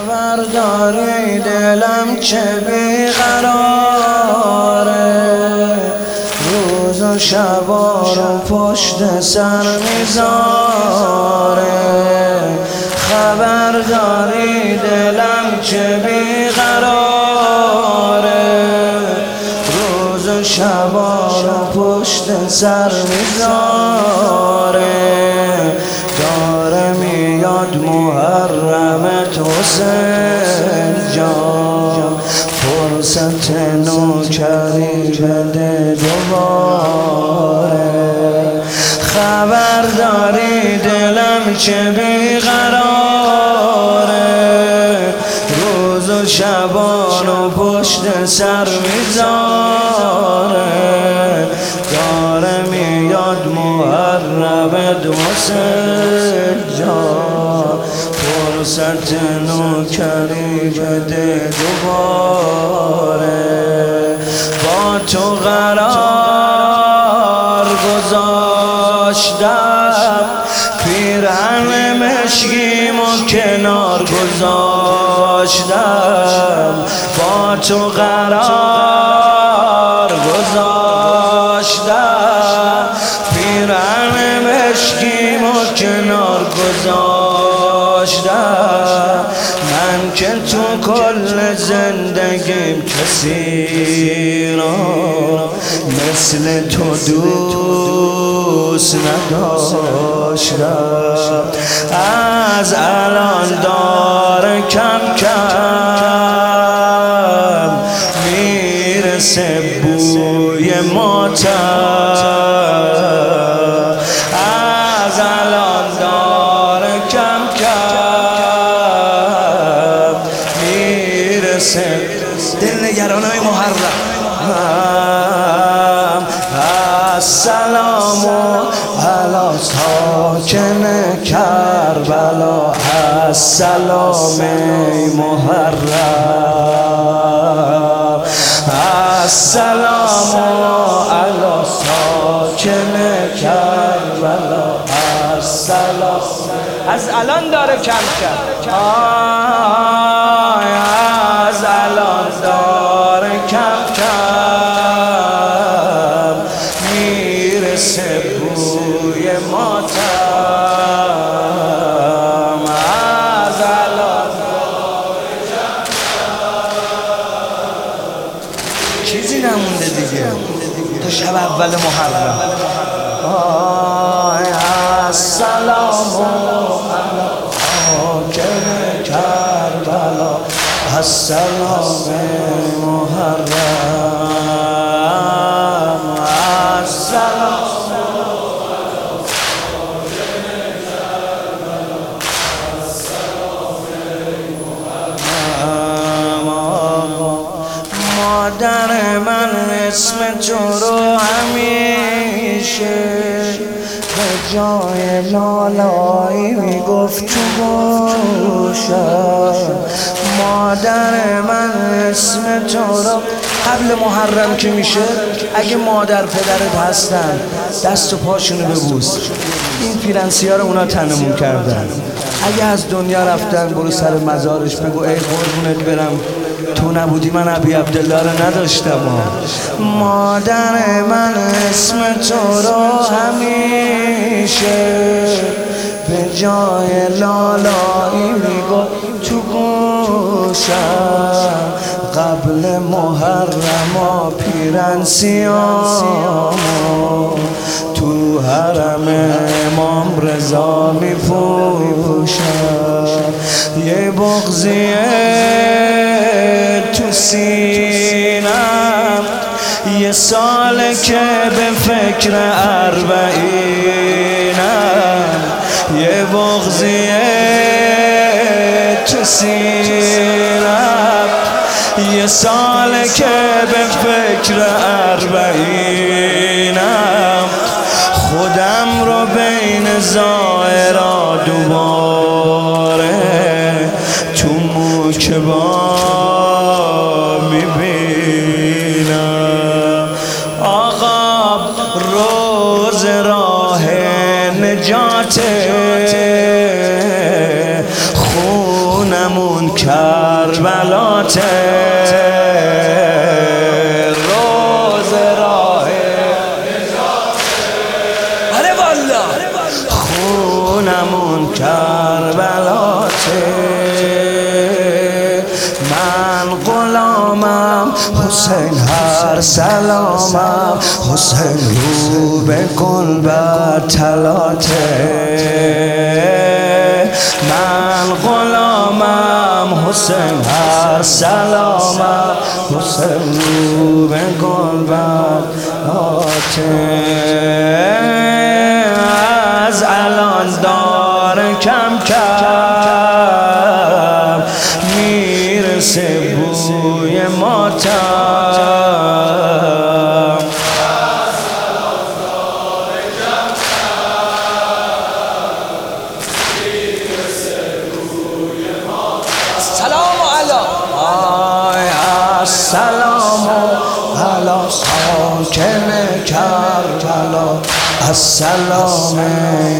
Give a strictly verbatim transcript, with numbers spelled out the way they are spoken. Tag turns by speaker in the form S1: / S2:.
S1: خبر داری دلم چه بیقراره، روز و شبا رو پشت سر میذاره. خبر داری دلم چه بیقراره، روز و شبا رو پشت سر میذاره. داره میاد محرمت حسین جان، فرصت نوکری بده دوباره. خبر داری دلم چه بیقراره، روز و شبان و پشت سر میذاره. داره میاد محرمت حسین جان، فرصت نوکری بده دوباره. با تو قرار گذاشتم، پیرهن مشکیمو کنار گذاشتم. با تو قرار گذاشتم، پیرهن مشکیمو کنار گذاشتم. من که تو کل زندگیم کسی را مثل تو دوست نداشتم. از الان داره کم کم میرسه بوی ماتم. از الان داره کم کم میرسه دلنگرانای محرم. السلام علی ساکن کربلا، السلام ای محرم. السلام علی ساکن کربلا، السلام. از الان داره کم کم، از الان داره کم کم میرسه بوی ماتم. از الان داره کم کم، چیزی نمونده دیگه تا شب اول محرم. السلام حاکم کربلا، السلام محرم. السلام مادر من اسم تو رو همیشه به جای لالایی میگفت تو گوشم. مادر من اسم تو رو قبل محرم که میشه، اگه مادر پدرت هستن دست و پاشونو ببوس. این پیرنسیا رو اونا تنمون کردن. اگه از دنیا رفتن برو سر مزارش بگو ای قربونت برم، تو نبودی من ابی عبدالله رو نداشتم. مادر من اسم تو رو همیشه به جای لالایی میگو تو گوشم. قبل محرم پیرنسیامو تو حرم امام رضا میپوشم. یه بغضیه تو سینم، یه ساله که به فکر اربعینم. یه بغضیه تو سینم، یه ساله که به فکر اربعینم. خودم رو بین زائرا دوباره تو موکبا میبینم. آقا روز راه نجاته، خونم خونمون کربلاته روز راه آره والا خونمون کربلاته من غلامم حسین هر سلامم حسین رو به گلبد تلاته من غلامم حسین هر سلامم حسین رو به گلبد تلاته از الان داره کم کم میرسه بوی ماتم سلام علی آی السلام علی ساکن کربلا السلام